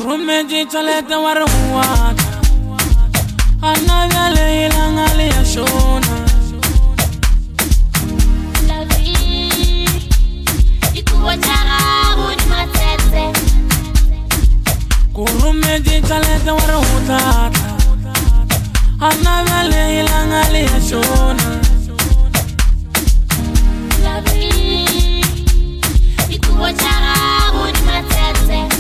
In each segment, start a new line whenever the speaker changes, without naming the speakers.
Kurumeji chalete waruwata Anagale ilangali ya shona
La vie ikuwa chara uni matete
Kurumeji chalete waruwata Anagale ilangali ya shona
La vie ikuwa chara uni matete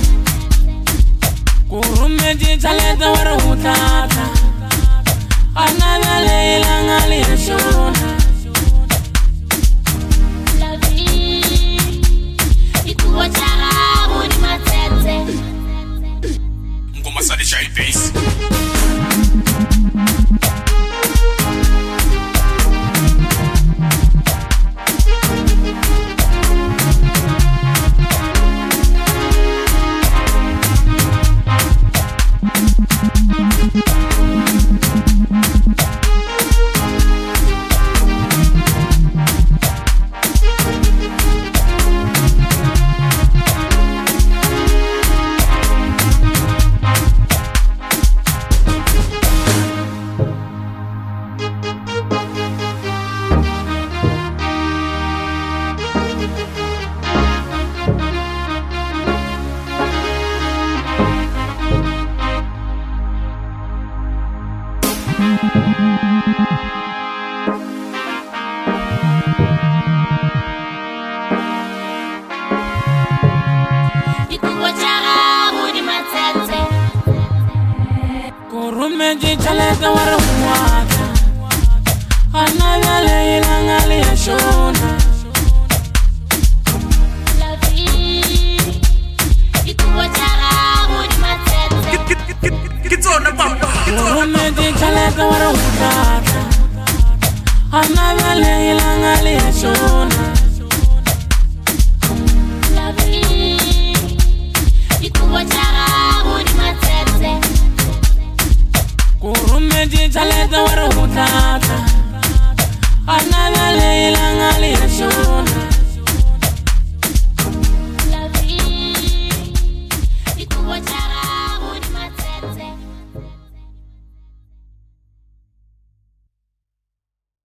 Kurumeji chalete waruwata Anagale ilangali ya shona
La vie ikuwa chara uni matete
Ngoma sadisha ipesi
Kurumeji chalete waruwata Anagale ilangali ya shona
La vie ikuwa chara uni matete
Kurumeji chalete waruwata Anagale ilangali ya shona